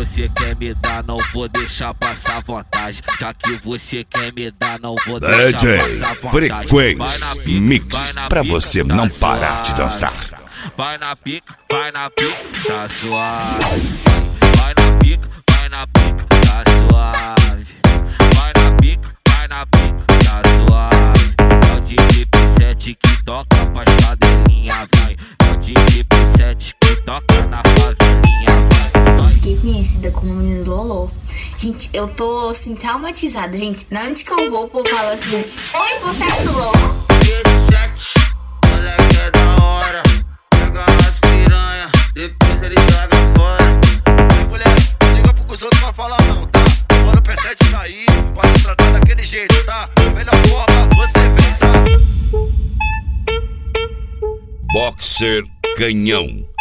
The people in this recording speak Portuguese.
você quer me dar, não vou deixar passar vantagem. Já que você quer me dar, não vou deixar DJ passar vantagem. Frequência Mix, pra você não parar de dançar. Vai na pica, tá suave. Vai na pica, tá suave. Vai na pica, tá suave. É o DJ P7 que toca pras cadelinha, vai. É o DJ P7 que toca na favelinha, vai. Fiquei conhecida como menina do Loló. Gente, eu tô assim traumatizada, gente. Onde que eu vou, o povo fala assim: oi, você é do Loló? P7, moleque é da hora. Pega as piranha, depois ele joga fora. Ei, mulher, não liga pro que os outros vão falar não, tá? Quando o P7 sair, pode se tratar daquele jeito, tá? Melhor forma, você vem, tá? Boxer Canhão.